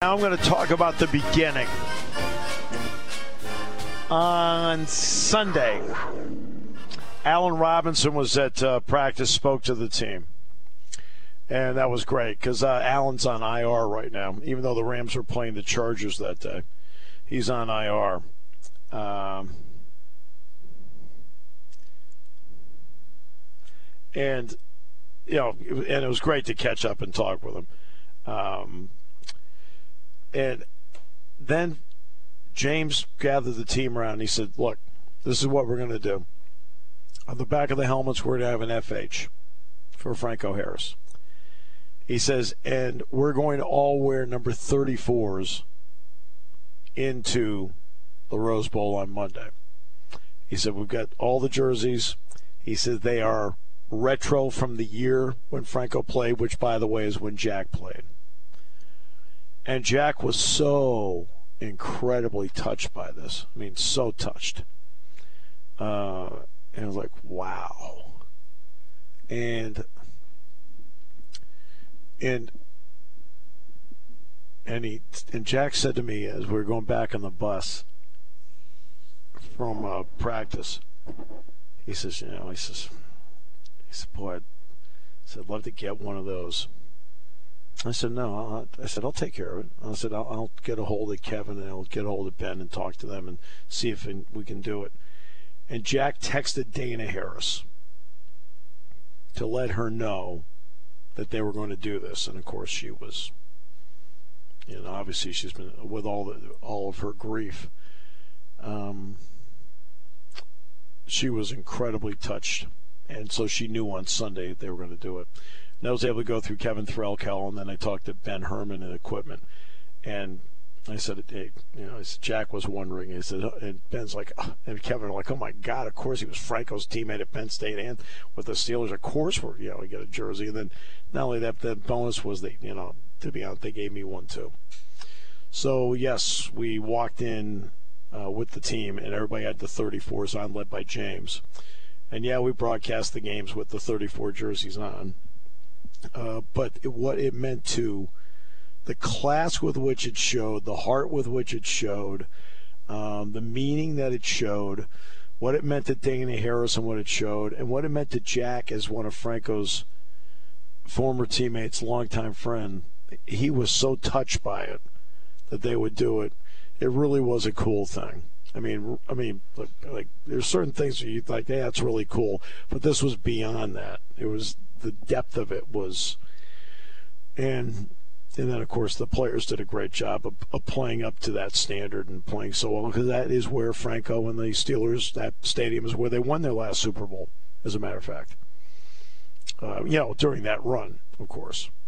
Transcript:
now I'm going to talk about the beginning. On Sunday, Allen Robinson was at practice, spoke to the team. And that was great because Allen's on IR right now, even though the Rams were playing the Chargers that day. He's on IR. And, you know, and it was great to catch up and talk with him. And then James gathered the team around and he said, look, this is what we're going to do. On the back of the helmets, we're going to have an FH for Franco Harris. He says, and we're going to all wear number 34s into the Rose Bowl on Monday. He said, we've got all the jerseys. He said they are retro from the year when Franco played, which, by the way, is when Jack played. And Jack was so incredibly touched by this. I mean, so touched. And I was like, wow. And Jack said to me as we were going back on the bus from practice, he says, boy, I'd love to get one of those. I said, no. I'll take care of it. I said, I'll get a hold of Kevin and I'll get a hold of Ben and talk to them and see if we can do it. And Jack texted Dana Harris to let her know that they were going to do this. And, of course, she was, obviously she's been, with all of her grief, she was incredibly touched. And so she knew on Sunday that they were going to do it. And I was able to go through Kevin Threlkel, and then I talked to Ben Herman and equipment. And I said, hey, Jack was wondering. He said, and Ben's like, and Kevin are like, oh my God, of course he was Franco's teammate at Penn State and with the Steelers. Of course we get a jersey. And then not only that, the bonus was to be honest, they gave me one too. So yes, we walked in with the team, and everybody had the 34s on, led by James. And yeah, we broadcast the games with the 34 jerseys on. But what it meant to the class with which it showed, the heart with which it showed, the meaning that it showed, what it meant to Dana Harris and what it showed, and what it meant to Jack as one of Franco's former teammates, longtime friend. He was so touched by it that they would do it. It really was a cool thing. I mean, like there's certain things where you like, hey, that's really cool, but this was beyond that. It was the depth of it was, and then of course the players did a great job of playing up to that standard and playing so well, because that is where Franco and the Steelers, that stadium is where they won their last Super Bowl, as a matter of fact. During that run, of course.